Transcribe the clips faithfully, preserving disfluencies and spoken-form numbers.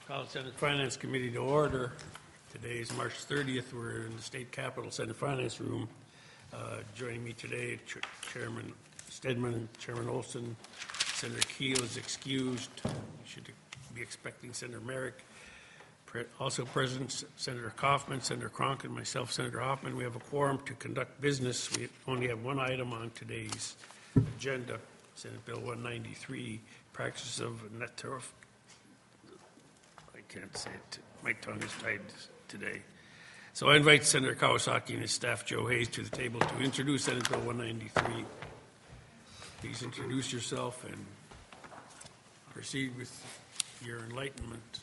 Call the Senate Finance Committee to order. Today is March thirtieth. We're in the State Capitol Senate Finance Room. Uh, joining me today, Ch Chairman Stedman and Chairman Olson. Senator Keel is excused. You should be expecting Senator Merrick. Pre also present, Senator Kaufman, Senator Cronk, and myself, Senator Hoffman. We have a quorum to conduct business. We only have one item on today's agenda, Senate Bill one ninety-three, Practice of Network. I can't say it. My tongue is tied today. So I invite Senator Kawasaki and his staff, Joe Hayes, to the table to introduce Senate Bill one ninety-three. Please introduce yourself and proceed with your enlightenment.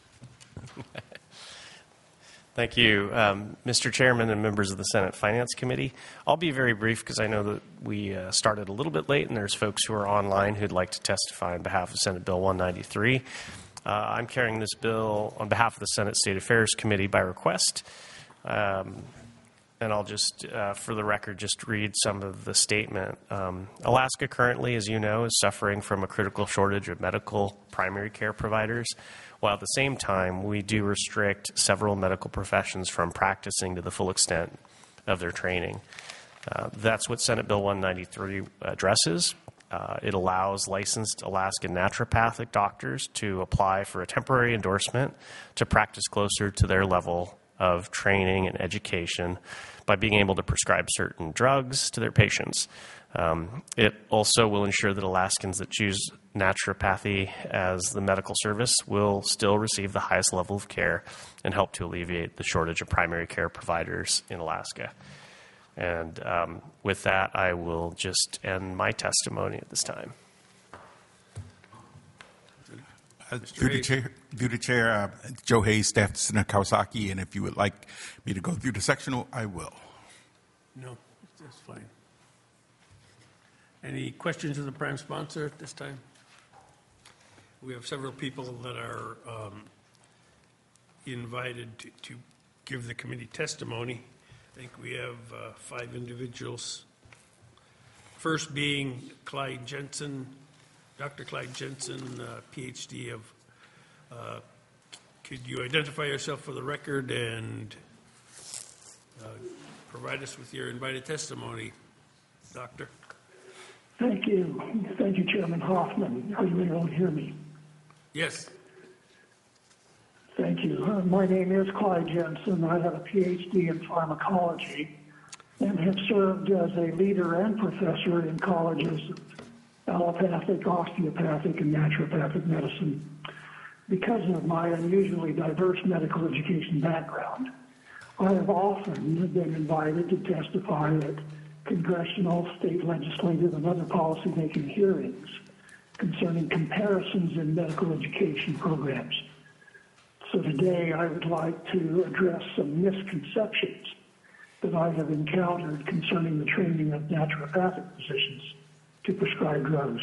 Thank you, um, Mister Chairman and members of the Senate Finance Committee. I'll be very brief because I know that we uh, started a little bit late and there's folks who are online who'd like to testify on behalf of Senate Bill one ninety-three. Uh, I'm carrying this bill on behalf of the Senate State Affairs Committee by request. Um, and I'll just, uh, for the record, just read some of the statement. Um, Alaska currently, as you know, is suffering from a critical shortage of medical primary care providers, while at the same time, we do restrict several medical professions from practicing to the full extent of their training. Uh, that's what Senate Bill one ninety-three addresses. Uh, it allows licensed Alaskan naturopathic doctors to apply for a temporary endorsement to practice closer to their level of training and education by being able to prescribe certain drugs to their patients. Um, it also will ensure that Alaskans that choose naturopathy as the medical service will still receive the highest level of care and help to alleviate the shortage of primary care providers in Alaska. And um, with that, I will just end my testimony at this time. Uh, through, the chair, through the chair, uh, Joe Hayes, staff to Senator Kawasaki, and if you would like me to go through the sectional, I will. No, that's fine. Any questions of the prime sponsor at this time? We have several people that are um, invited to, to give the committee testimony. I think we have uh, five individuals. First being Clyde Jensen, Doctor Clyde Jensen, uh, P H D of, uh, could you identify yourself for the record and uh, provide us with your invited testimony, Doctor? Thank you. Thank you, Chairman Hoffman. Are you able to hear me? Yes. Thank you. Uh, my name is Clyde Jensen. I have a P H D in pharmacology and have served as a leader and professor in colleges of allopathic, osteopathic, and naturopathic medicine. Because of my unusually diverse medical education background, I have often been invited to testify at congressional, state legislative, and other policymaking hearings concerning comparisons in medical education programs. So today I would like to address some misconceptions that I have encountered concerning the training of naturopathic physicians to prescribe drugs.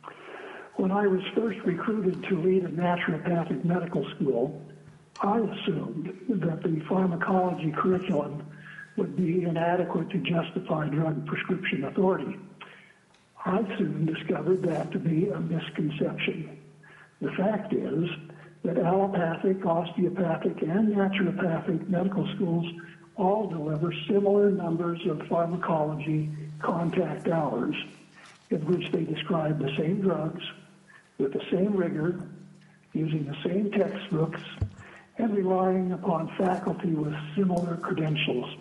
When I was first recruited to lead a naturopathic medical school, I assumed that the pharmacology curriculum would be inadequate to justify drug prescription authority. I soon discovered that to be a misconception. The fact is that allopathic, osteopathic, and naturopathic medical schools all deliver similar numbers of pharmacology contact hours in which they describe the same drugs with the same rigor, using the same textbooks, and relying upon faculty with similar credentials.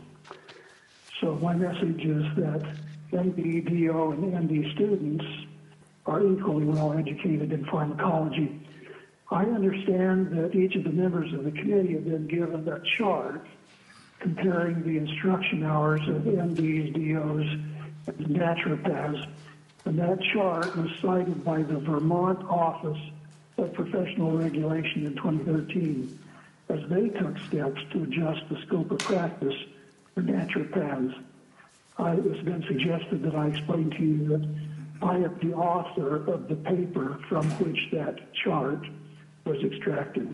So my message is that M D, D O, and M D students are equally well educated in pharmacology. I understand that each of the members of the committee have been given a chart comparing the instruction hours of M Ds, D Os, and naturopaths, and that chart was cited by the Vermont Office of Professional Regulation in twenty thirteen as they took steps to adjust the scope of practice for naturopaths. I, it's been suggested that I explain to you that I am the author of the paper from which that chart was extracted.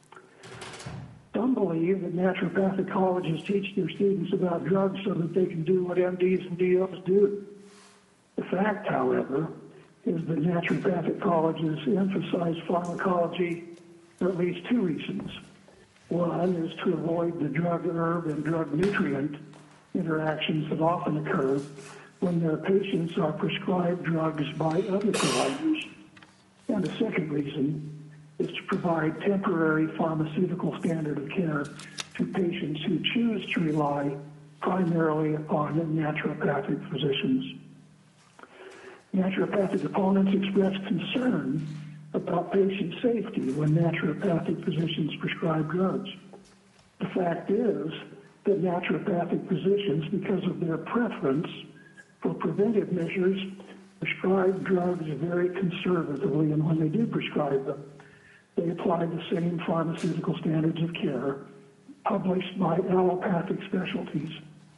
Some believe that naturopathic colleges teach their students about drugs so that they can do what M Ds and D Os do. The fact, however, is that naturopathic colleges emphasize pharmacology for at least two reasons. One is to avoid the drug-herb and drug-nutrient interactions that often occur when their patients are prescribed drugs by other providers. And the second reason is to provide temporary pharmaceutical standard of care to patients who choose to rely primarily upon naturopathic physicians. Naturopathic opponents express concern about patient safety when naturopathic physicians prescribe drugs. The fact is that naturopathic physicians, because of their preference for preventive measures, prescribe drugs very conservatively, and when they do prescribe them, they apply the same pharmaceutical standards of care published by allopathic specialties.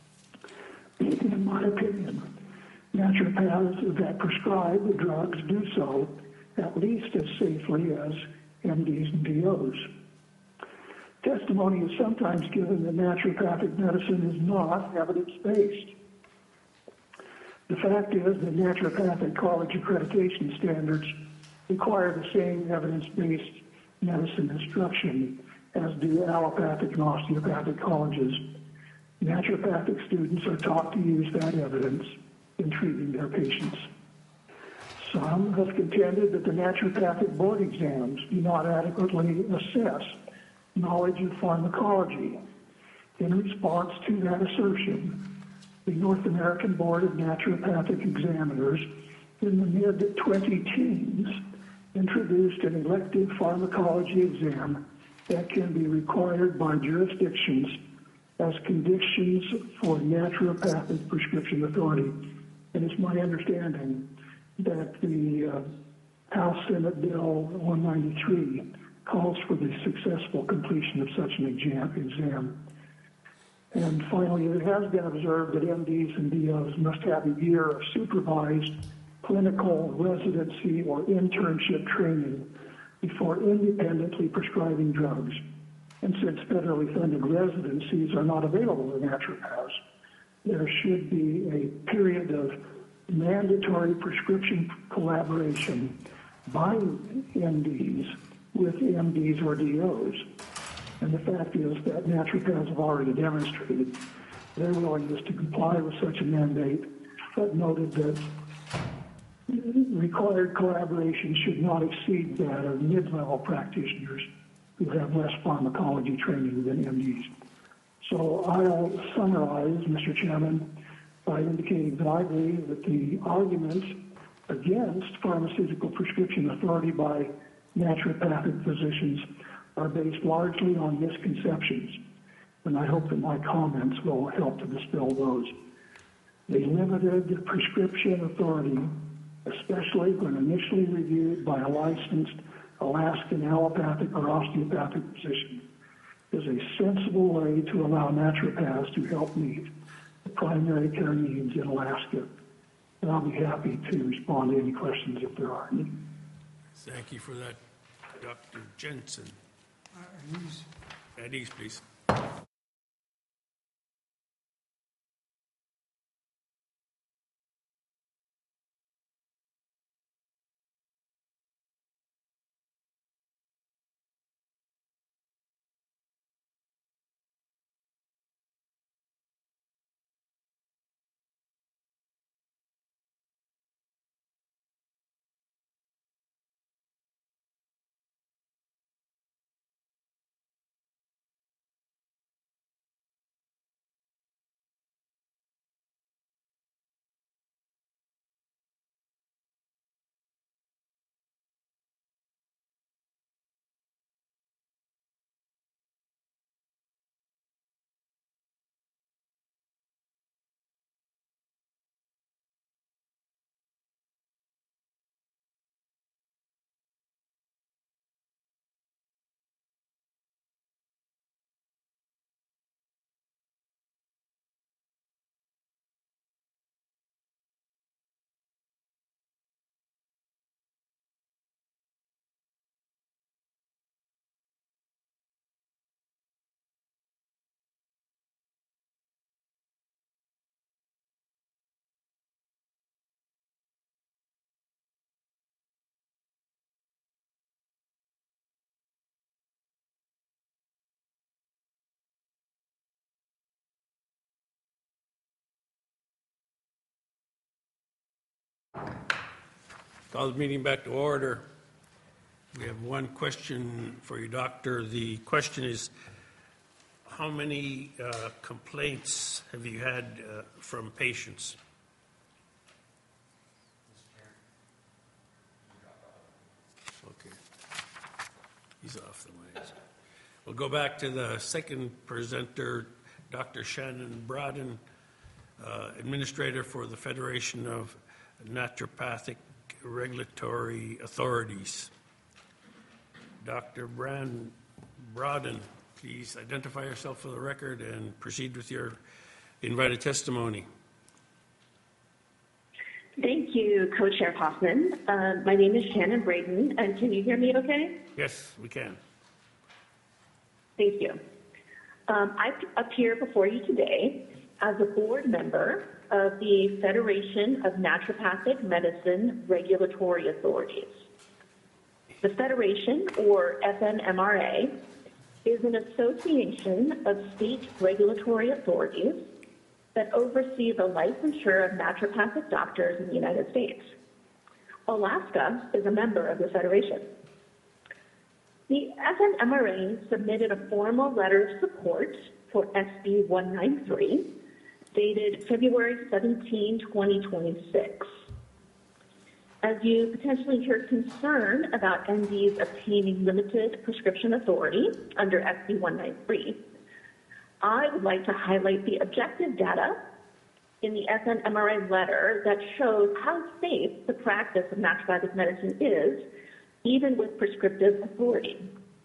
In my opinion, naturopaths that prescribe the drugs do so at least as safely as M Ds and D Os. Testimony is sometimes given that naturopathic medicine is not evidence-based. The fact is that naturopathic college accreditation standards require the same evidence-based medicine instruction as do allopathic and osteopathic colleges. Naturopathic students are taught to use that evidence in treating their patients. Some have contended that the naturopathic board exams do not adequately assess knowledge of pharmacology. In response to that assertion, the North American Board of Naturopathic Examiners in the mid twenty teens introduced an elective pharmacology exam that can be required by jurisdictions as conditions for naturopathic prescription authority. And it's my understanding that the uh, House Senate Bill one ninety-three calls for the successful completion of such an exam. exam. And finally, it has been observed that M Ds and D Os must have a year of supervised clinical residency or internship training before independently prescribing drugs. And since federally funded residencies are not available to naturopaths, there should be a period of mandatory prescription collaboration by M Ds with M Ds or D Os. And the fact is that naturopaths have already demonstrated their willingness to comply with such a mandate, but noted that required collaboration should not exceed that of mid-level practitioners who have less pharmacology training than M Ds. So I'll summarize, Mister Chairman, by indicating that I believe that the arguments against pharmaceutical prescription authority by naturopathic physicians are based largely on misconceptions, and I hope that my comments will help to dispel those. The limited prescription authority, especially when initially reviewed by a licensed Alaskan allopathic or osteopathic physician, is a sensible way to allow naturopaths to help meet the primary care needs in Alaska. And I'll be happy to respond to any questions if there are any. Thank you for that, Doctor Jensen. Uh, he's- At ease, please. Call the meeting back to order. We have one question for you, Doctor. The question is, how many uh, complaints have you had uh, from patients? Okay. He's off the way. We'll go back to the second presenter, Doctor Shannon Broden, uh, Administrator for the Federation of Naturopathic Regulatory Authorities. Doctor Brand Broden, please identify yourself for the record and proceed with your invited testimony. Thank you, Co-Chair Hoffman. Uh, my name is Shannon Braden, and can you hear me okay? Yes, we can. Thank you. Um, I appear before you today as a board member of the Federation of Naturopathic Medicine Regulatory Authorities. The Federation, or F N M R A, is an association of state regulatory authorities that oversee the licensure of naturopathic doctors in the United States. Alaska is a member of the Federation. The F N M R A submitted a formal letter of support for S B one ninety-three, dated February seventeenth, twenty twenty-six. As you potentially hear concern about M Ds obtaining limited prescription authority under S B one ninety-three, I would like to highlight the objective data in the F N M R A letter that shows how safe the practice of naturopathic medicine is, even with prescriptive authority.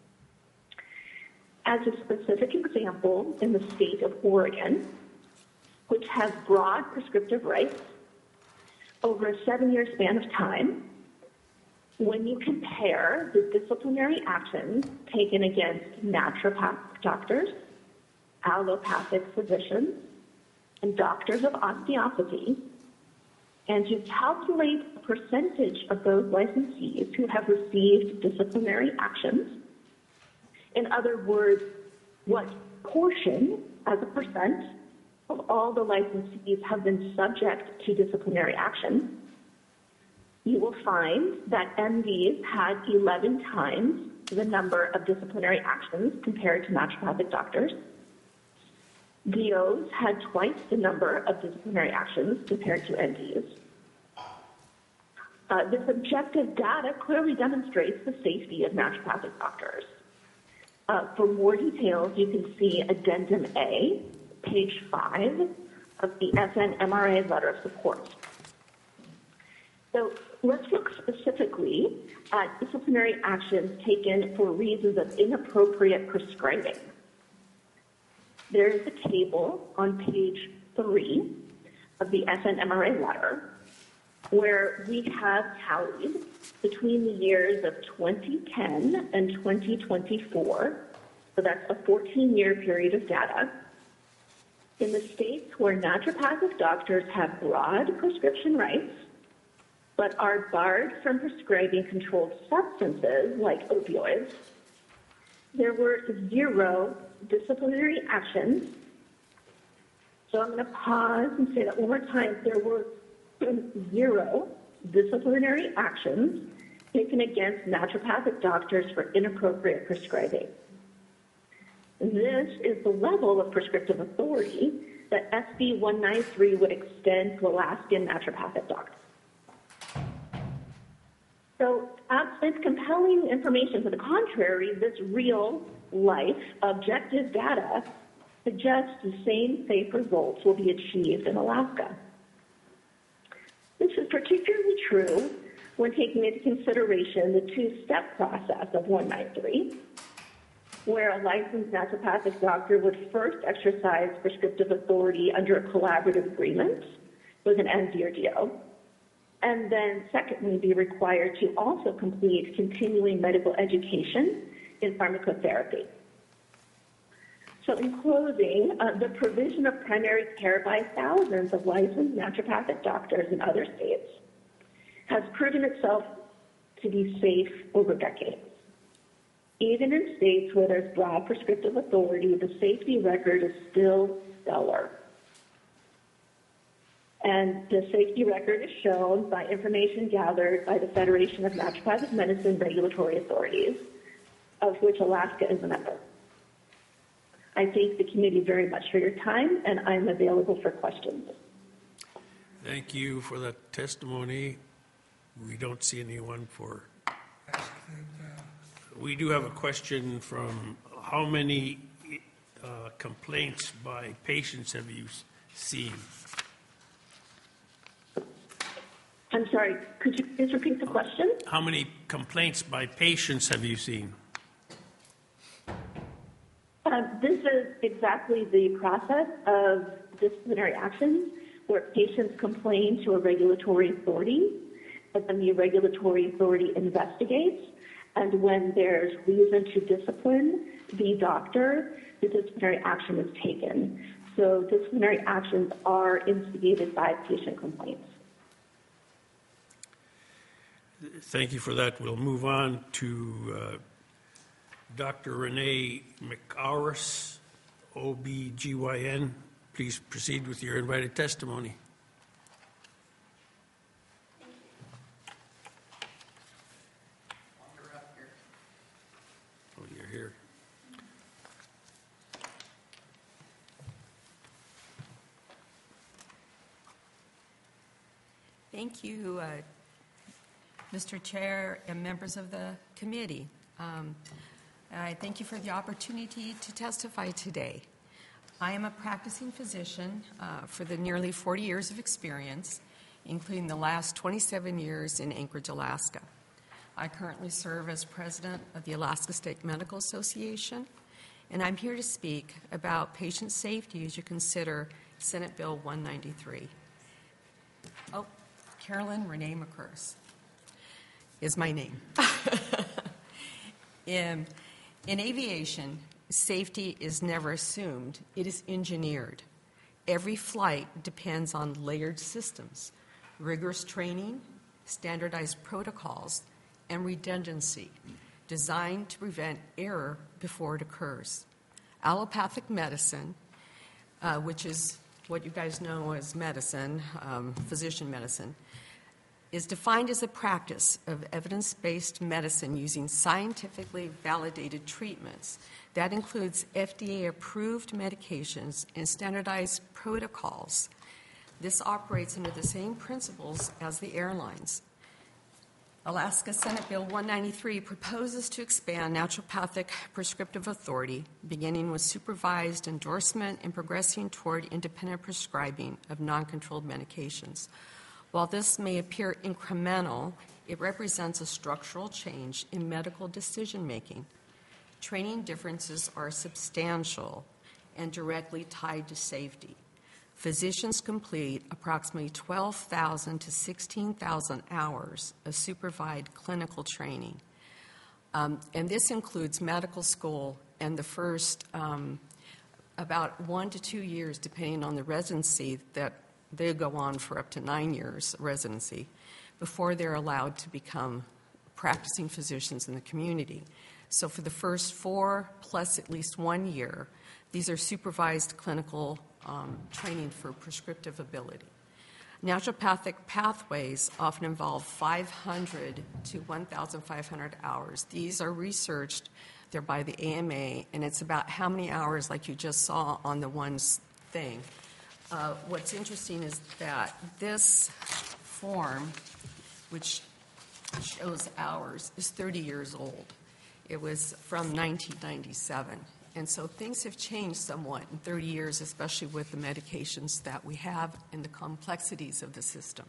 As a specific example, in the state of Oregon, which has broad prescriptive rights over a seven-year span of time, when you compare the disciplinary actions taken against naturopathic doctors, allopathic physicians, and doctors of osteopathy, and you calculate the percentage of those licensees who have received disciplinary actions, in other words, what portion as a percent of all the licensees have been subject to disciplinary action, you will find that M Ds had eleven times the number of disciplinary actions compared to naturopathic doctors. D Os had twice the number of disciplinary actions compared to N Ds. Uh, this objective data clearly demonstrates the safety of naturopathic doctors. Uh, for more details, you can see Addendum A, page five of the F N M R A letter of support. So let's look specifically at disciplinary actions taken for reasons of inappropriate prescribing. There is a table on page three of the F N M R A letter where we have tallied between the years of twenty ten and twenty twenty-four, so that's a fourteen-year period of data, in the states where naturopathic doctors have broad prescription rights but are barred from prescribing controlled substances like opioids. There were zero disciplinary actions. So I'm going to pause and say that one more time. There were zero disciplinary actions taken against naturopathic doctors for inappropriate prescribing. This is the level of prescriptive authority that S B one ninety-three would extend to Alaskan naturopathic doctors. So, absent compelling information to the contrary, this real-life objective data suggests the same safe results will be achieved in Alaska. This is particularly true when taking into consideration the two-step process of one ninety-three, where a licensed naturopathic doctor would first exercise prescriptive authority under a collaborative agreement with an M D or D O, and then secondly be required to also complete continuing medical education in pharmacotherapy. So in closing, uh, the provision of primary care by thousands of licensed naturopathic doctors in other states has proven itself to be safe over decades. Even in states where there's broad prescriptive authority, the safety record is still stellar. And the safety record is shown by information gathered by the Federation of Naturopathic Medicine Regulatory Authorities, of which Alaska is a member. I thank the committee very much for your time, and I'm available for questions. Thank you for that testimony. We don't see anyone for. We do have a question from how many uh, complaints by patients have you seen? I'm sorry, could you please repeat the question? How many complaints by patients have you seen? Uh, this is exactly the process of disciplinary actions where patients complain to a regulatory authority, and then the regulatory authority investigates, and when there's reason to discipline the doctor, the disciplinary action is taken. So disciplinary actions are instigated by patient complaints. Thank you for that. We'll move on to uh, Doctor Renee McAuris, O B G Y N. Please proceed with your invited testimony. Oh, you're here. Thank you, uh, Mister Chair and members of the committee. Um, I thank you for the opportunity to testify today. I am a practicing physician uh, for the nearly forty years of experience, including the last twenty-seven years in Anchorage, Alaska. I currently serve as president of the Alaska State Medical Association, and I'm here to speak about patient safety as you consider Senate Bill one ninety-three. Oh, Carolyn Renee McCurse is my name. in, in aviation, safety is never assumed, it is engineered. Every flight depends on layered systems, rigorous training, standardized protocols, and redundancy designed to prevent error before it occurs. Allopathic medicine, uh, which is what you guys know as medicine, um, physician medicine, is defined as a practice of evidence-based medicine using scientifically validated treatments. That includes F D A-approved medications and standardized protocols. This operates under the same principles as the airlines. Alaska Senate Bill one ninety-three proposes to expand naturopathic prescriptive authority, beginning with supervised endorsement and progressing toward independent prescribing of non-controlled medications. While this may appear incremental, it represents a structural change in medical decision-making. Training differences are substantial and directly tied to safety. Physicians complete approximately twelve thousand to sixteen thousand hours of supervised clinical training. Um, and this includes medical school and the first um, about one to two years, depending on the residency, that they go on for up to nine years residency before they're allowed to become practicing physicians in the community. So for the first four plus at least one year, these are supervised clinical um, training for prescriptive ability. Naturopathic pathways often involve five hundred to one thousand five hundred hours. These are researched. They're by the A M A, and it's about how many hours, like you just saw on the one thing. Uh, what's interesting is that this form, which shows hours, is thirty years old. It was from nineteen ninety-seven. And so things have changed somewhat in thirty years, especially with the medications that we have and the complexities of the system.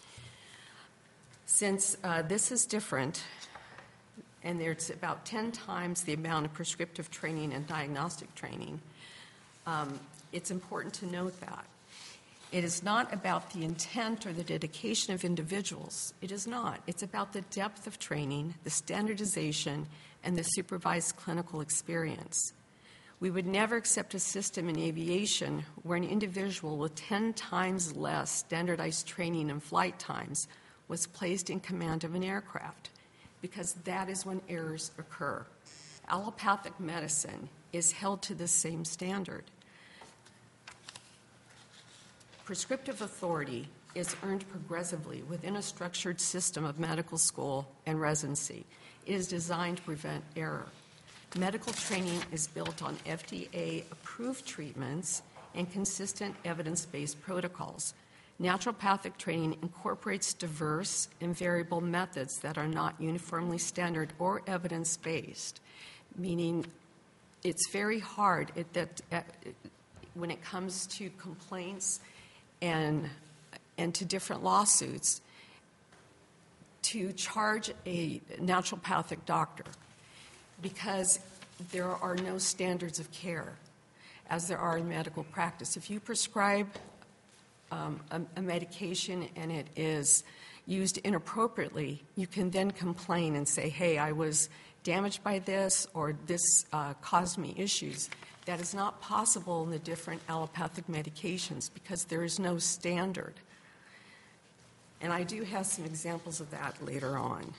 Since uh, this is different, and there's about ten times the amount of prescriptive training and diagnostic training, um, it's important to note that. It is not about the intent or the dedication of individuals. It is not. It's about the depth of training, the standardization, and the supervised clinical experience. We would never accept a system in aviation where an individual with ten times less standardized training and flight times was placed in command of an aircraft, because that is when errors occur. Allopathic medicine is held to the same standard. prescriptive authority is earned progressively within a structured system of medical school and residency. It is designed to prevent error. Medical training is built on F D A-approved treatments and consistent evidence-based protocols. Naturopathic training incorporates diverse and variable methods that are not uniformly standard or evidence-based, meaning it's very hard it, that uh, when it comes to complaints and, and to different lawsuits to charge a naturopathic doctor, because there are no standards of care as there are in medical practice. If you prescribe um, a, a medication and it is used inappropriately, you can then complain and say, hey, I was damaged by this, or this uh, caused me issues. That is not possible in the different allopathic medications because there is no standard. And I do have some examples of that later on.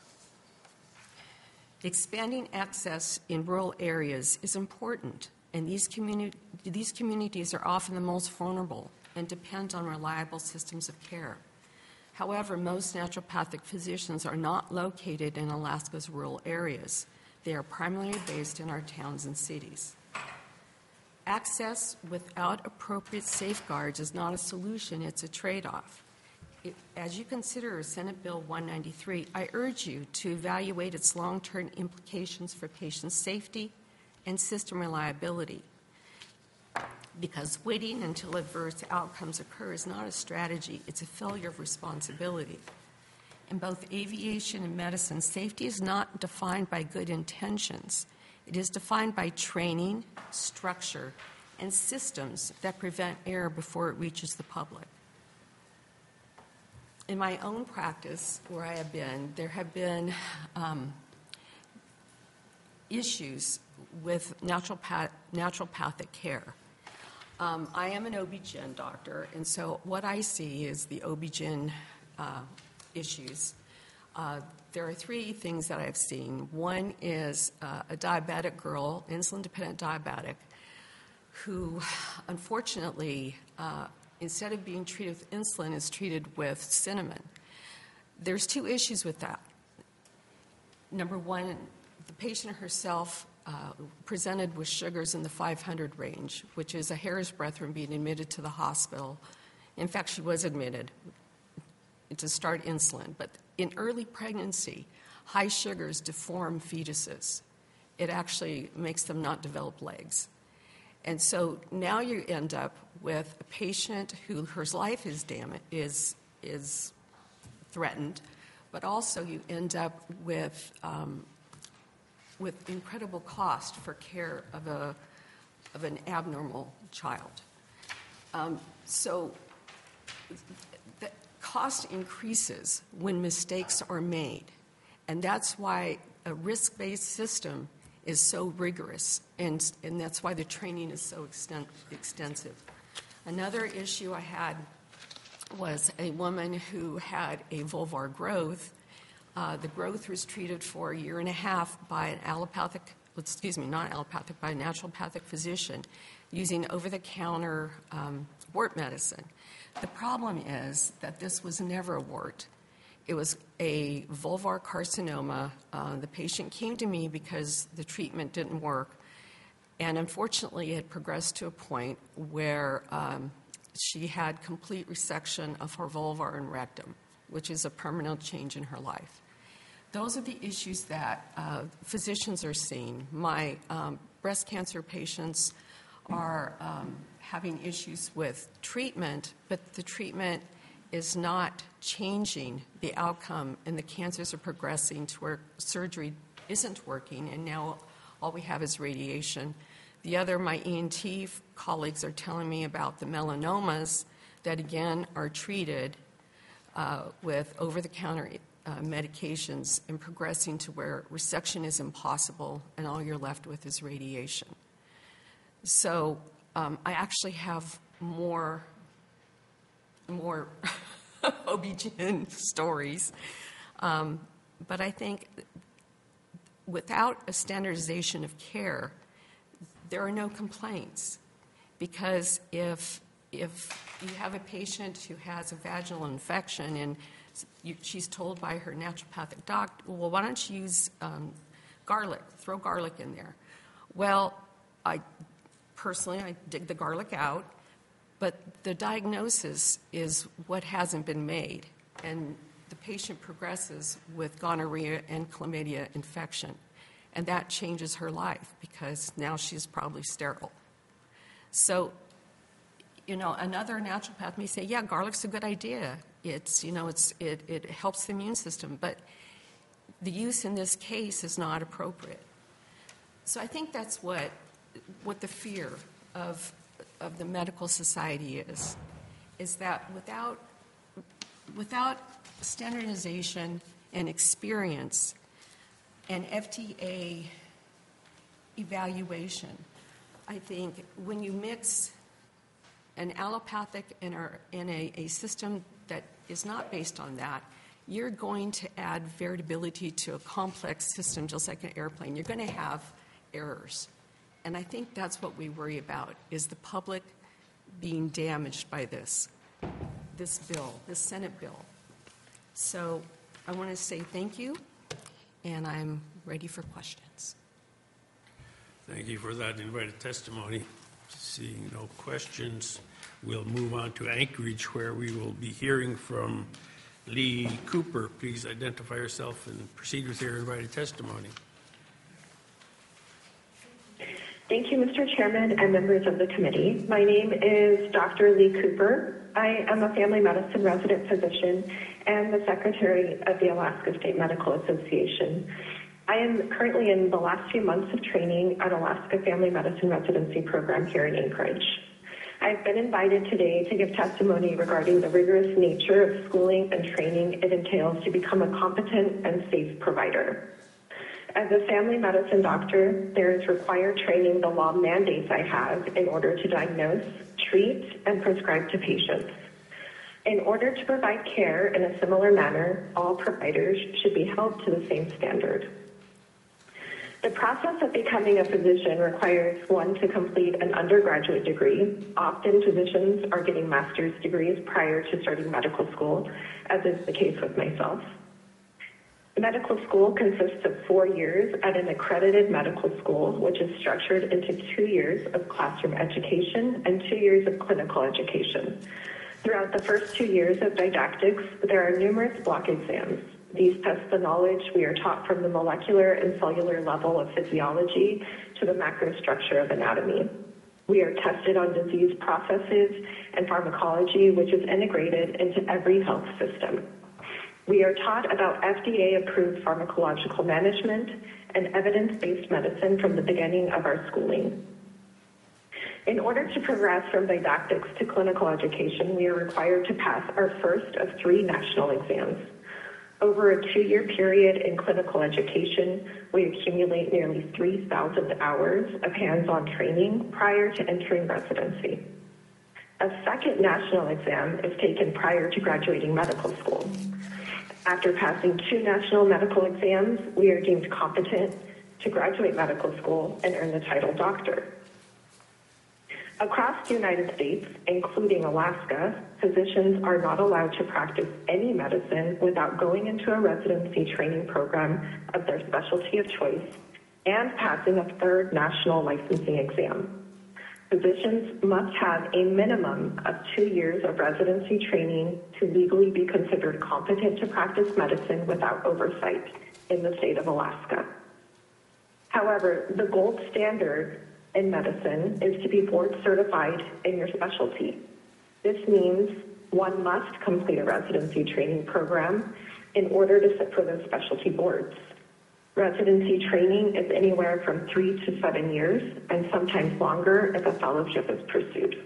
Expanding access in rural areas is important, and these, communi- these communities are often the most vulnerable and depend on reliable systems of care. However, most naturopathic physicians are not located in Alaska's rural areas. They are primarily based in our towns and cities. Access without appropriate safeguards is not a solution, it's a trade-off. It, as you consider Senate Bill one ninety-three, I urge you to evaluate its long-term implications for patient safety and system reliability, because waiting until adverse outcomes occur is not a strategy, it's a failure of responsibility. In both aviation and medicine, safety is not defined by good intentions. It is defined by training, structure, and systems that prevent error before it reaches the public. In my own practice, where I have been, there have been um, issues with naturopath- naturopathic care. Um, I am an O B G Y N doctor, and so what I see is the O B G Y N uh, issues. Uh, there are three things that I've seen. One is uh, a diabetic girl, insulin-dependent diabetic, who unfortunately, uh, instead of being treated with insulin, is treated with cinnamon. There's two issues with that. Number one, the patient herself uh, presented with sugars in the five hundred range, which is a hair's breadth from being admitted to the hospital. In fact, she was admitted to start insulin. But in early pregnancy, high sugars deform fetuses. It actually makes them not develop legs. And so now you end up with a patient who her life is damaged, is is threatened, but also you end up with um, with incredible cost for care of a of an abnormal child. Um, so the cost increases when mistakes are made, and that's why a risk-based system is so rigorous, and, and that's why the training is so exten- extensive. Another issue I had was a woman who had a vulvar growth. Uh, the growth was treated for a year and a half by an allopathic, excuse me, not allopathic, by a naturopathic physician using over-the-counter um, wart medicine. The problem is that this was never a wart. It was a vulvar carcinoma. Uh, the patient came to me because the treatment didn't work, and unfortunately it had progressed to a point where um, she had complete resection of her vulvar and rectum, which is a permanent change in her life. Those are the issues that uh, physicians are seeing. My um, breast cancer patients are um, having issues with treatment, but the treatment is not changing the outcome, and the cancers are progressing to where surgery isn't working, and now all we have is radiation. The other, my E N T colleagues are telling me about the melanomas that, again, are treated uh, with over-the-counter uh, medications and progressing to where resection is impossible, and all you're left with is radiation. So um, I actually have more more O B G Y N stories. Um, but I think without a standardization of care, there are no complaints. Because if if you have a patient who has a vaginal infection and you, she's told by her naturopathic doctor, well, why don't you use um, garlic, throw garlic in there. Well, I personally, I dig the garlic out, but the diagnosis is what hasn't been made, and the patient progresses with gonorrhea and chlamydia infection, and that changes her life because now she's probably sterile. So, you know, another naturopath may say, yeah, garlic's a good idea. It's, you know, it's, it, it helps the immune system, but the use in this case is not appropriate. So I think that's what, what the fear of, of the medical society is, is that without, without standardization and experience and F D A evaluation, I think when you mix an allopathic and a, in a, a system that is not based on that, you're going to add variability to a complex system just like an airplane. You're going to have errors. And I think that's what we worry about, is the public being damaged by this, this bill, this Senate bill. So I want to say thank you, and I'm ready for questions. Thank you for that invited testimony. Seeing no questions, we'll move on to Anchorage, where we will be hearing from Lee Cooper. Please identify yourself and proceed with your invited testimony. Thank you, Mister Chairman and members of the committee. My name is Doctor Lee Cooper. I am a family medicine resident physician and the secretary of the Alaska State Medical Association. I am currently in the last few months of training at Alaska Family Medicine Residency Program here in Anchorage. I've been invited today to give testimony regarding the rigorous nature of schooling and training it entails to become a competent and safe provider. As a family medicine doctor, there is required training the law mandates I have in order to diagnose, treat, and prescribe to patients. In order to provide care in a similar manner, all providers should be held to the same standard. The process of becoming a physician requires one to complete an undergraduate degree. Often physicians are getting master's degrees prior to starting medical school, as is the case with myself. Medical school consists of four years at an accredited medical school, which is structured into two years of classroom education and two years of clinical education. Throughout the first two years of didactics, there are numerous block exams. These test the knowledge we are taught from the molecular and cellular level of physiology to the macrostructure of anatomy. We are tested on disease processes and pharmacology, which is integrated into every health system. We are taught about F D A-approved pharmacological management and evidence-based medicine from the beginning of our schooling. In order to progress from didactics to clinical education, we are required to pass our first of three national exams. Over a two-year period in clinical education, we accumulate nearly three thousand hours of hands-on training prior to entering residency. A second national exam is taken prior to graduating medical school. After passing two national medical exams, we are deemed competent to graduate medical school and earn the title doctor. Across the United States, including Alaska, physicians are not allowed to practice any medicine without going into a residency training program of their specialty of choice and passing a third national licensing exam. Physicians must have a minimum of two years of residency training to legally be considered competent to practice medicine without oversight in the state of Alaska. However, the gold standard in medicine is to be board certified in your specialty. This means one must complete a residency training program in order to sit for those specialty boards. Residency training is anywhere from three to seven years and sometimes longer if a fellowship is pursued.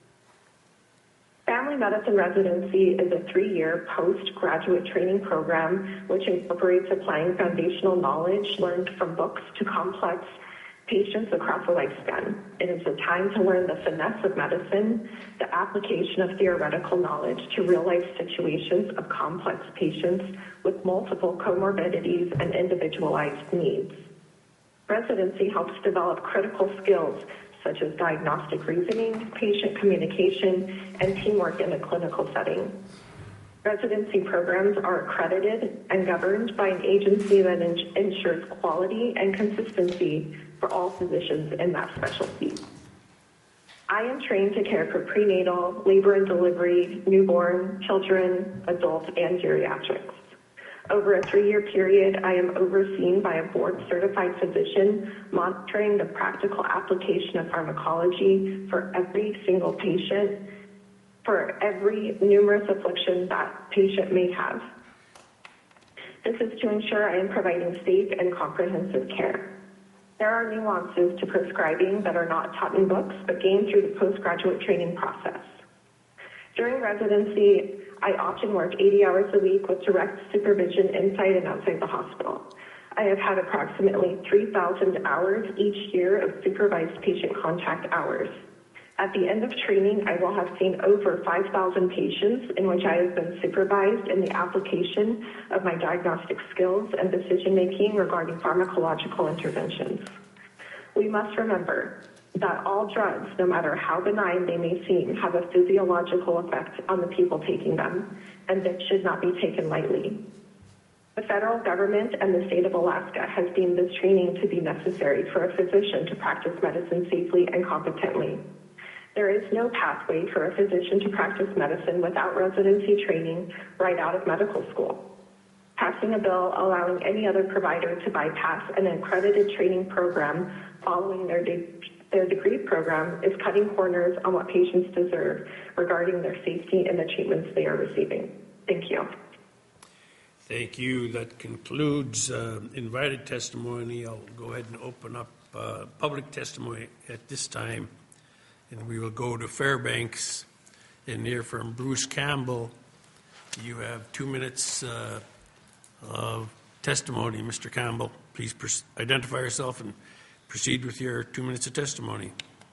Family medicine residency is a three-year postgraduate training program which incorporates applying foundational knowledge learned from books to complex patients across a lifespan. It is a time to learn the finesse of medicine, the application of theoretical knowledge to real-life situations of complex patients with multiple comorbidities and individualized needs. Residency helps develop critical skills such as diagnostic reasoning, patient communication, and teamwork in a clinical setting. Residency programs are accredited and governed by an agency that ins- ensures quality and consistency for all physicians in that specialty. I am trained to care for prenatal, labor and delivery, newborn, children, adult, and geriatrics. Over a three-year period, I am overseen by a board-certified physician monitoring the practical application of pharmacology for every single patient, for every numerous affliction that patient may have. This is to ensure I am providing safe and comprehensive care. There are nuances to prescribing that are not taught in books, but gained through the postgraduate training process. During residency, I often work eighty hours a week with direct supervision inside and outside the hospital. I have had approximately three thousand hours each year of supervised patient contact hours. At the end of training, I will have seen over five thousand patients in which I have been supervised in the application of my diagnostic skills and decision-making regarding pharmacological interventions. We must remember that all drugs, no matter how benign they may seem, have a physiological effect on the people taking them, and that should not be taken lightly. The federal government and the state of Alaska has deemed this training to be necessary for a physician to practice medicine safely and competently. There is no pathway for a physician to practice medicine without residency training right out of medical school. Passing a bill allowing any other provider to bypass an accredited training program following their, de- their degree program is cutting corners on what patients deserve regarding their safety and the treatments they are receiving. Thank you. Thank you. That concludes uh, invited testimony. I'll go ahead and open up uh, public testimony at this time. And we will go to Fairbanks and hear from Bruce Campbell. You have two minutes uh, of testimony, Mister Campbell. Please pers- identify yourself and proceed with your two minutes of testimony.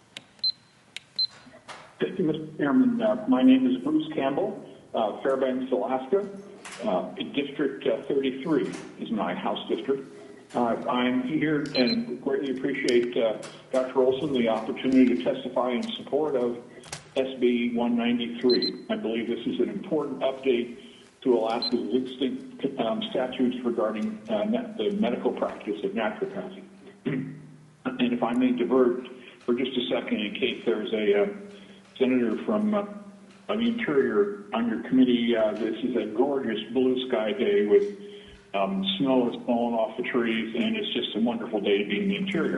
Thank you, Mister Chairman. Uh, my name is Bruce Campbell, uh, Fairbanks, Alaska. Uh, District uh, thirty-three is my house district. Uh, I'm here and greatly appreciate uh, Doctor Olson the opportunity to testify in support of S B one ninety-three. I believe this is an important update to Alaska's existing um, statutes regarding uh, the medical practice of naturopathy. And if I may divert for just a second, in case there's a uh, senator from uh, the Interior on your committee, uh, this is a gorgeous blue sky day with Um, snow has fallen off the trees, and it's just a wonderful day to be in the interior.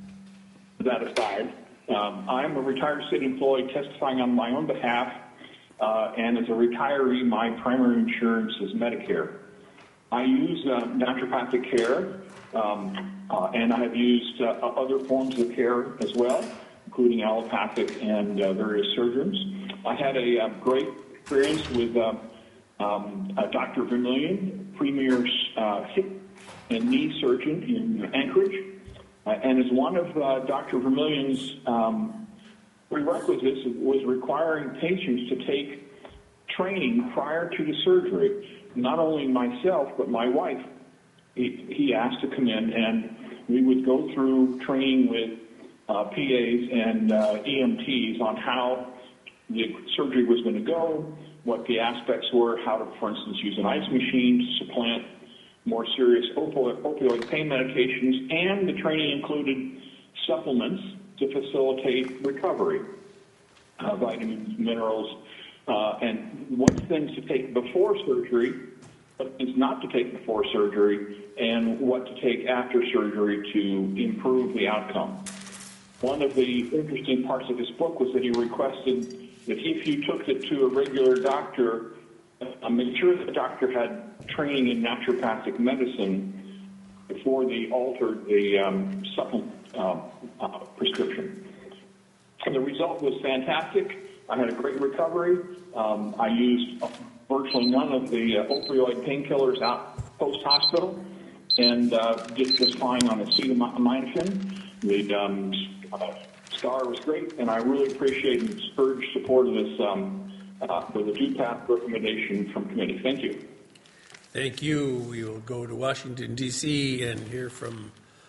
That aside, um, I'm a retired state employee testifying on my own behalf, uh, and as a retiree, my primary insurance is Medicare. I use uh, naturopathic care, um, uh, and I have used uh, other forms of care as well, including allopathic and uh, various surgeons. I had a uh, great experience with uh, um, uh, Doctor Vermillion, premier uh, hip and knee surgeon in Anchorage, uh, and as one of uh, Doctor Vermillion's um, prerequisites was requiring patients to take training prior to the surgery. Not only myself, but my wife, he, he asked to come in, and we would go through training with uh, P As and uh, E M Ts on how the surgery was going to go, what the aspects were, how to, for instance, use an ice machine to supplant more serious opioid, opioid pain medications, and the training included supplements to facilitate recovery, uh, vitamins, minerals, uh, and what things to take before surgery, what things not to take before surgery, and what to take after surgery to improve the outcome. One of the interesting parts of his book was that he requested that if you took it to a regular doctor, uh, make sure the doctor had training in naturopathic medicine before they altered the um, supplement uh, uh, prescription. And the result was fantastic. I had a great recovery. Um, I used virtually none of the uh, opioid painkillers out post-hospital, and uh, did just fine on acetaminophen. The um, uh, STAR was great, and I really appreciate and urge support of this um, uh, with a due path recommendation from committee. Thank you. Thank you. We will go to Washington, D C and hear from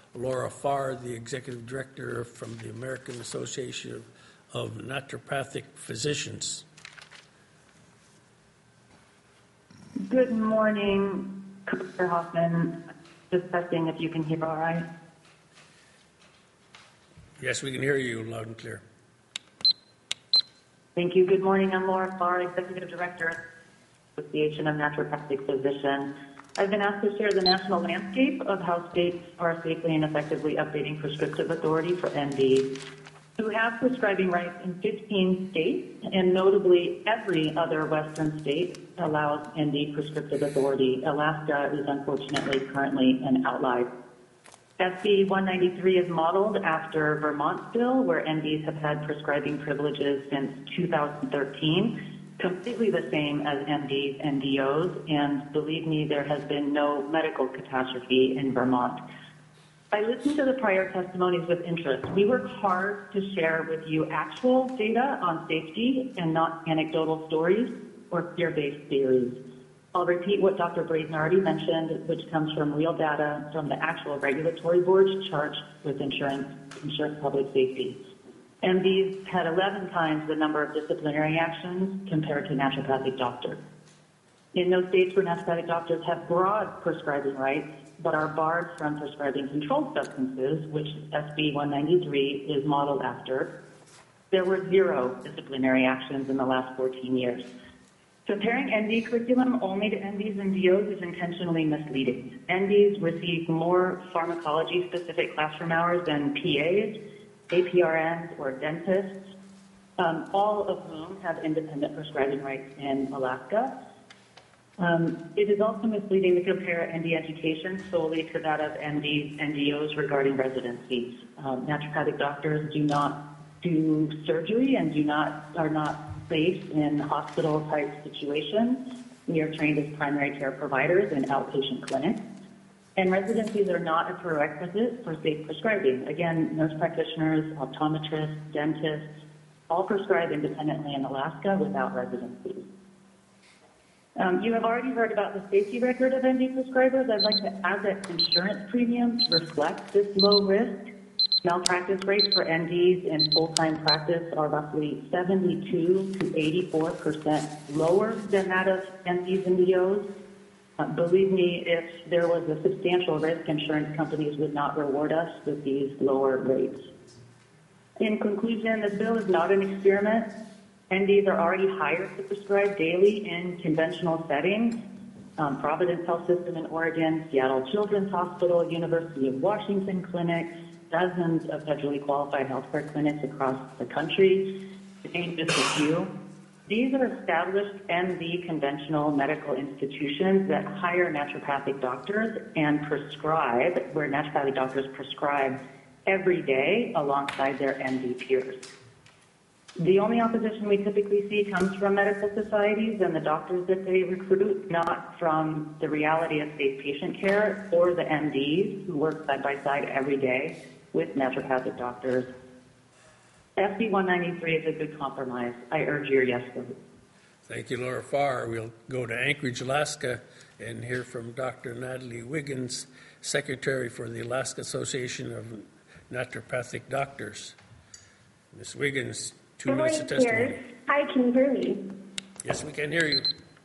Laura Farr, the Executive Director from the American Association of Naturopathic Physicians. Good morning, Commissioner Hoffman. Just testing if you can hear all right. Yes, we can hear you loud and clear. Thank you. Good morning. I'm Laura Farr, Executive Director, Association of Naturopathic Physicians. I've been asked to share the national landscape of how states are safely and effectively updating prescriptive authority for N Ds who have prescribing rights in fifteen states, and notably every other Western state allows N D prescriptive authority. Alaska is unfortunately currently an outlier. S B one ninety-three is modeled after Vermont's bill, where N Ds have had prescribing privileges since two thousand thirteen, completely the same as M Ds and D Os, and believe me, there has been no medical catastrophe in Vermont. I listened to the prior testimonies with interest. We work hard to share with you actual data on safety and not anecdotal stories or fear-based theories. I'll repeat what Doctor Braden already mentioned, which comes from real data from the actual regulatory boards charged with insurance, insurance public safety. M Ds had eleven times the number of disciplinary actions compared to naturopathic doctors. In those states where naturopathic doctors have broad prescribing rights, but are barred from prescribing controlled substances, which S B one ninety-three is modeled after, there were zero disciplinary actions in the last fourteen years. Comparing N D curriculum only to N Ds and D Os is intentionally misleading. N Ds receive more pharmacology-specific classroom hours than P As, A P R Ns, or dentists, um, all of whom have independent prescribing rights in Alaska. Um, it is also misleading to compare N D education solely to that of N Ds and D Os regarding residencies. Um, naturopathic doctors do not do surgery and do not are not safe in hospital-type situations. We are trained as primary care providers in outpatient clinics. And residencies are not a prerequisite for safe prescribing. Again, nurse practitioners, optometrists, dentists, all prescribe independently in Alaska without residencies. Um, you have already heard about the safety record of N D prescribers. I'd like to add that insurance premiums reflect this low risk. Malpractice rates for N Ds in full-time practice are roughly seventy-two to eighty-four percent lower than that of N Ds and D Os. Uh, believe me, if there was a substantial risk, insurance companies would not reward us with these lower rates. In conclusion, this bill is not an experiment. N Ds are already hired to prescribe daily in conventional settings. Um, Providence Health System in Oregon, Seattle Children's Hospital, University of Washington clinics, dozens of federally qualified healthcare clinics across the country, to name just a few. These are established M D conventional medical institutions that hire naturopathic doctors and prescribe, where naturopathic doctors prescribe every day alongside their M D peers. The only opposition we typically see comes from medical societies and the doctors that they recruit, not from the reality of safe patient care or the M Ds who work side by side every day with naturopathic doctors. S B one ninety-three is a good compromise. I urge your yes vote. Thank you, Laura Farr. We'll go to Anchorage, Alaska, and hear from Doctor Natalie Wiggins, Secretary for the Alaska Association of Naturopathic Doctors. Miz Wiggins, two Good minutes of morning, testimony. Chair. Hi, can you hear me? Yes, we can hear you.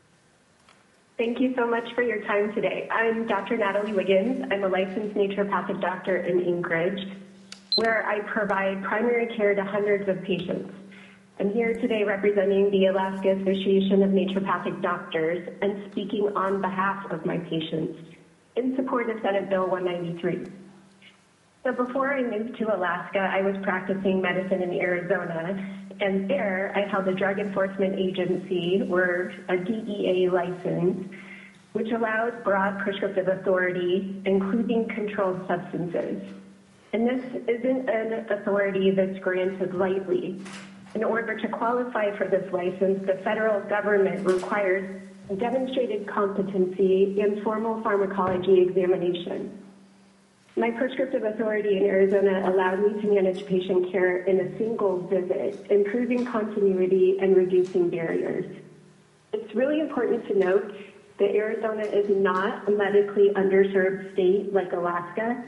Thank you so much for your time today. I'm Doctor Natalie Wiggins. I'm a licensed naturopathic doctor in Anchorage, where I provide primary care to hundreds of patients. I'm here today representing the Alaska Association of Naturopathic Doctors and speaking on behalf of my patients in support of Senate Bill one ninety-three. So before I moved to Alaska, I was practicing medicine in Arizona, and there I held a drug enforcement agency, or a D E A license, which allowed broad prescriptive authority, including controlled substances. And this isn't an authority that's granted lightly. In order to qualify for this license, the federal government requires demonstrated competency in formal pharmacology examination. My prescriptive authority in Arizona allowed me to manage patient care in a single visit, improving continuity and reducing barriers. It's really important to note that Arizona is not a medically underserved state like Alaska.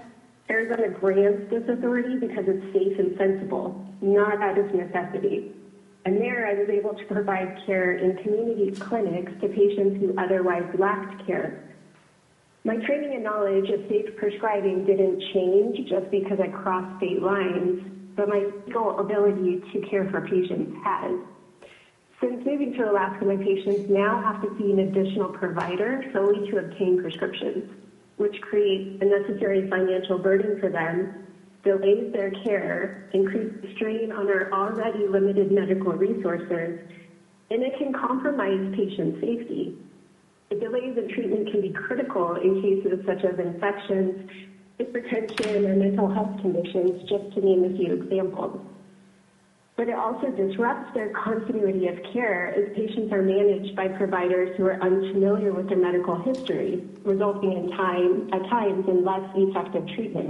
Arizona grants this authority because it's safe and sensible, not out of necessity. And there I was able to provide care in community clinics to patients who otherwise lacked care. My training and knowledge of safe prescribing didn't change just because I crossed state lines, but my legal ability to care for patients has. Since moving to Alaska, my patients now have to see an additional provider solely to obtain prescriptions, which creates a necessary financial burden for them, delays their care, increases strain on our already limited medical resources, and it can compromise patient safety. The delays in treatment can be critical in cases such as infections, hypertension, or mental health conditions, just to name a few examples. But it also disrupts their continuity of care as patients are managed by providers who are unfamiliar with their medical history, resulting in time, at times in less effective treatment.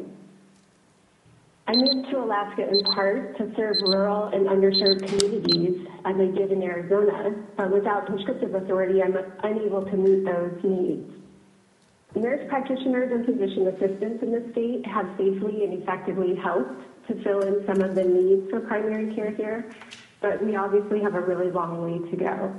I moved to Alaska in part to serve rural and underserved communities, as I did in Arizona, but without prescriptive authority, I'm unable to meet those needs. Nurse practitioners and physician assistants in the state have safely and effectively helped to fill in some of the needs for primary care here, but we obviously have a really long way to go.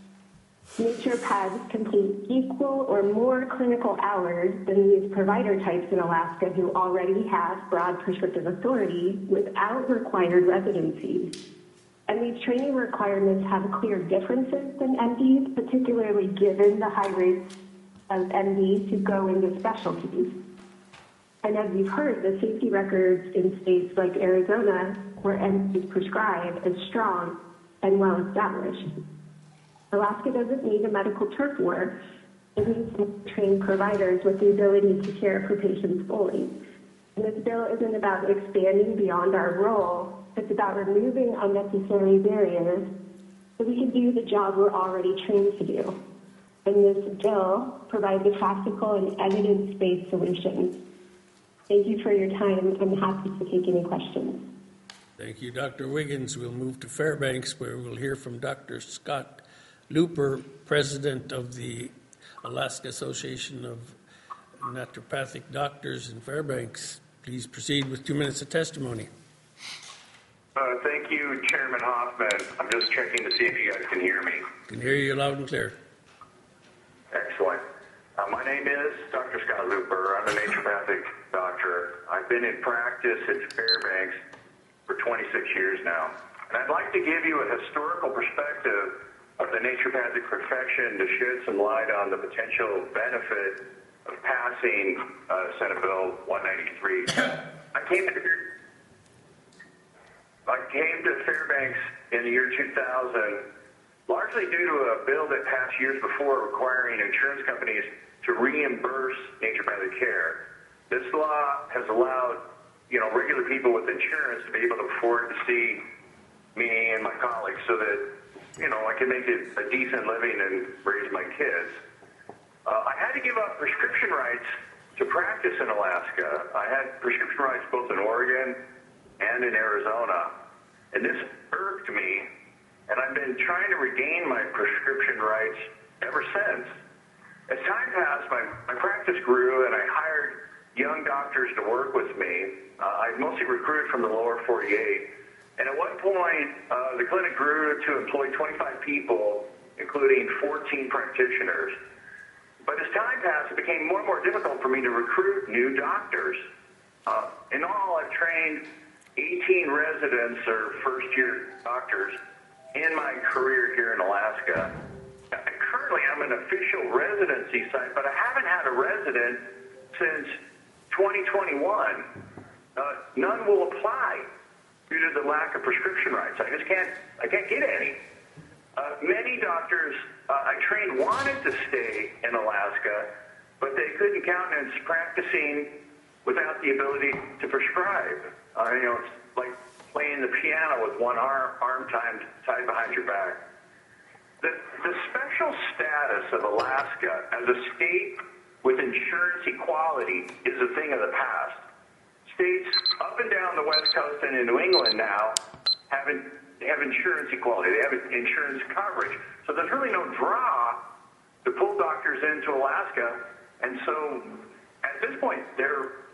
Naturopaths complete equal or more clinical hours than these provider types in Alaska who already have broad prescriptive authority without required residencies. And these training requirements have clear differences than M Ds, particularly given the high rates of M Ds who go into specialties. And as you've heard, the safety records in states like Arizona, where M Ds prescribe, is strong and well established. Alaska doesn't need a medical turf war. It needs trained providers with the ability to care for patients fully. And this bill isn't about expanding beyond our role. It's about removing unnecessary barriers so we can do the job we're already trained to do. And this bill provides a practical and evidence-based solution. Thank you for your time. I'm happy to take any questions. Thank you, Doctor Wiggins. We'll move to Fairbanks, where we'll hear from Doctor Scott Looper, President of the Alaska Association of Naturopathic Doctors in Fairbanks. Please proceed with two minutes of testimony. Uh, thank you, Chairman Hoffman. I'm just checking to see if you guys can hear me. Can hear you loud and clear. Excellent. Uh, my name is Doctor Scott Looper. I'm a naturopathic doctor. I've been in practice at Fairbanks for twenty-six years now. And I'd like to give you a historical perspective of the naturopathic profession to shed some light on the potential benefit of passing uh, Senate Bill one ninety-three. I came to I came to Fairbanks in the year two thousand, largely due to a bill that passed years before requiring insurance companies to reimburse naturopathic care. This law has allowed, you know, regular people with insurance to be able to afford to see me and my colleagues so that, you know, I can make it a decent living and raise my kids. Uh, I had to give up prescription rights to practice in Alaska. I had prescription rights both in Oregon and in Arizona. And this irked me, and I've been trying to regain my prescription rights ever since. As time passed, my, my practice grew, and I hired young doctors to work with me. Uh, I mostly recruited from the lower forty-eight. And at one point, uh, the clinic grew to employ twenty-five people, including fourteen practitioners. But as time passed, it became more and more difficult for me to recruit new doctors. Uh, in all, I've trained eighteen residents or first-year doctors in my career here in Alaska. Currently, I'm an official residency site, but I haven't had a resident since twenty twenty-one. Uh, none will apply due to the lack of prescription rights. I just can't, I can't get any. Uh, many doctors uh, I trained wanted to stay in Alaska, but they couldn't countenance practicing without the ability to prescribe. Uh, you know, it's like playing the piano with one arm, arm tied, tied behind your back. The, the special status of Alaska as a state with insurance equality is a thing of the past. States up and down the West Coast and in New England now have, in, have insurance equality. They have insurance coverage. So there's really no draw to pull doctors into Alaska. And so at this point, they're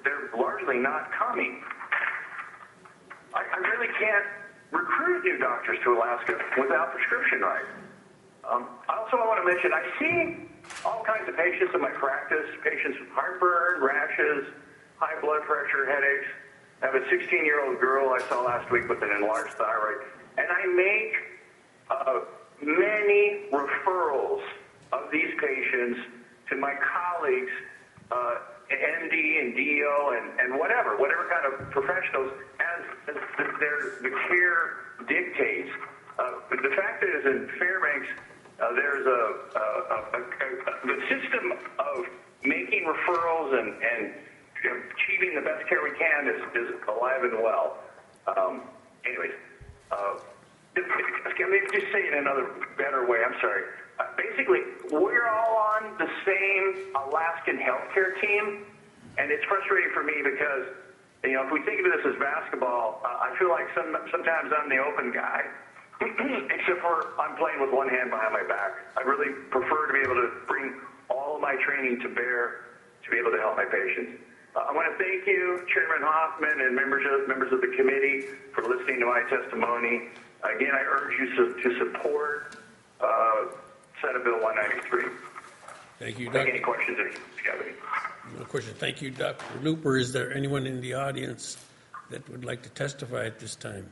they're largely not coming. I, I really can't recruit new doctors to Alaska without prescription rights. Um, also, I want to mention, I see all kinds of patients in my practice, patients with heartburn, rashes, high blood pressure, headaches. I have a sixteen-year-old girl I saw last week with an enlarged thyroid, and I make uh, many referrals of these patients to my colleagues, uh, M D and D O and, and whatever, whatever kind of professionals, as, as their, the care dictates. Uh, but the fact is, in Fairbanks, uh, there's a, a, a, a, a the system of making referrals and, and achieving the best care we can is, is alive and well. Um, anyways, uh, let me just say it in another better way. I'm sorry. Uh, basically, we're all on the same Alaskan healthcare team, and it's frustrating for me because, you know, if we think of this as basketball, uh, I feel like some, sometimes I'm the open guy, except for I'm playing with one hand behind my back. I really prefer to be able to bring all of my training to bear to be able to help my patients. Uh, I want to thank you, Chairman Hoffman, and members of, members of the committee for listening to my testimony. Again, I urge you to, to support uh, Senate Bill one ninety-three. Thank you, Take Doctor any questions if you have any. No question. Thank you, Doctor Looper. Is there anyone in the audience that would like to testify at this time?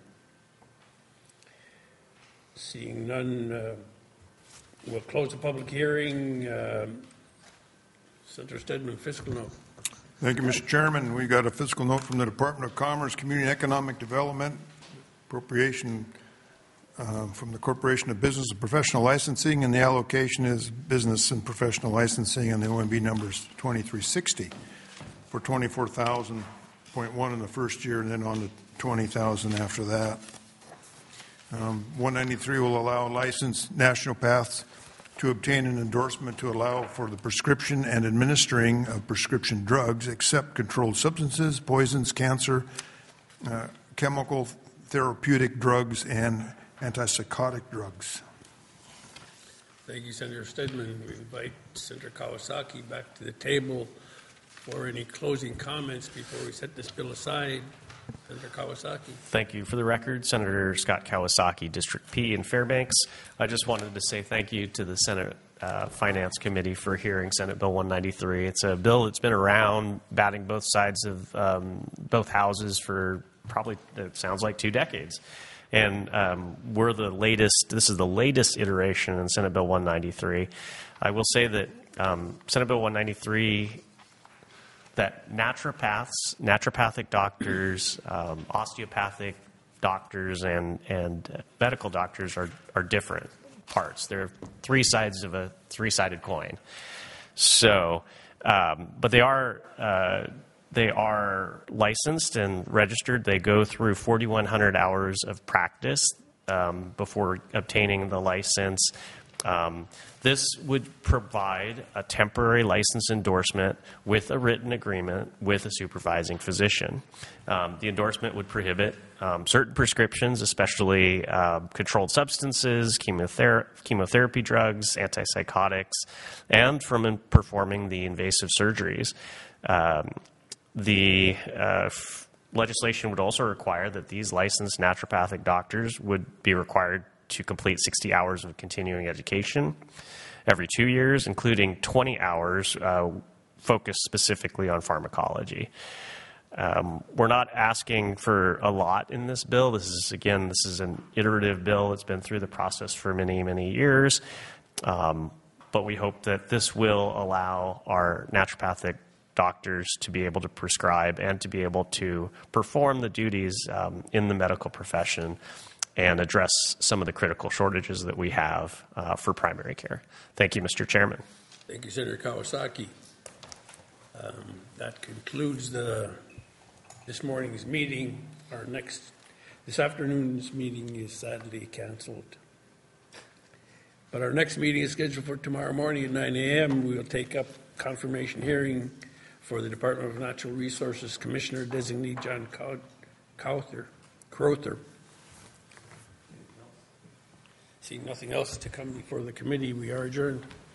Seeing none, uh, we'll close the public hearing. Um, Senator Stedman, fiscal note. Thank you, Mister Chairman. We got a fiscal note from the Department of Commerce, Community and Economic Development, appropriation uh, from the Corporation of Business and Professional Licensing, and the allocation is business and professional licensing, and the O M B numbers twenty-three sixty for twenty-four thousand point one in the first year, and then on to twenty thousand after that. Um, one ninety-three will allow licensed national-paths to obtain an endorsement to allow for the prescription and administering of prescription drugs, except controlled substances, poisons, cancer, uh, chemical therapeutic drugs, and antipsychotic drugs. Thank you, Senator Stedman. We invite Senator Kawasaki back to the table for any closing comments before we set this bill aside. Senator Kawasaki. Thank you. For the record, Senator Scott Kawasaki, District P in Fairbanks. I just wanted to say thank you to the Senate uh, Finance Committee for hearing Senate Bill one ninety-three. It's a bill that's been around, batting both sides of um, both houses for probably, it sounds like, two decades. And um, we're the latest, this is the latest iteration in Senate Bill one ninety-three. I will say that um, Senate Bill one ninety-three, that naturopaths, naturopathic doctors, um, osteopathic doctors, and, and medical doctors are, are different parts. They're three sides of a three-sided coin. So, um, but they are uh, they are licensed and registered. They go through forty-one hundred hours of practice um, before obtaining the license. Um, this would provide a temporary license endorsement with a written agreement with a supervising physician. Um, the endorsement would prohibit um, certain prescriptions, especially uh, controlled substances, chemother- chemotherapy drugs, antipsychotics, and from performing the invasive surgeries. Um, the uh, f- legislation would also require that these licensed naturopathic doctors would be required to complete sixty hours of continuing education every two years, including twenty hours uh, focused specifically on pharmacology. Um, we're not asking for a lot in this bill. This is, again, this is an iterative bill. It's been through the process for many, many years. Um, but we hope that this will allow our naturopathic doctors to be able to prescribe and to be able to perform the duties um, in the medical profession and address some of the critical shortages that we have uh, for primary care. Thank you, Mister Chairman. Thank you, Senator Kawasaki. Um, that concludes the this morning's meeting. Our next, this afternoon's meeting is sadly canceled. But our next meeting is scheduled for tomorrow morning at nine a.m. We will take up confirmation hearing for the Department of Natural Resources Commissioner Designee John Crowther. Crowther. Seeing nothing else to come before the committee, we are adjourned.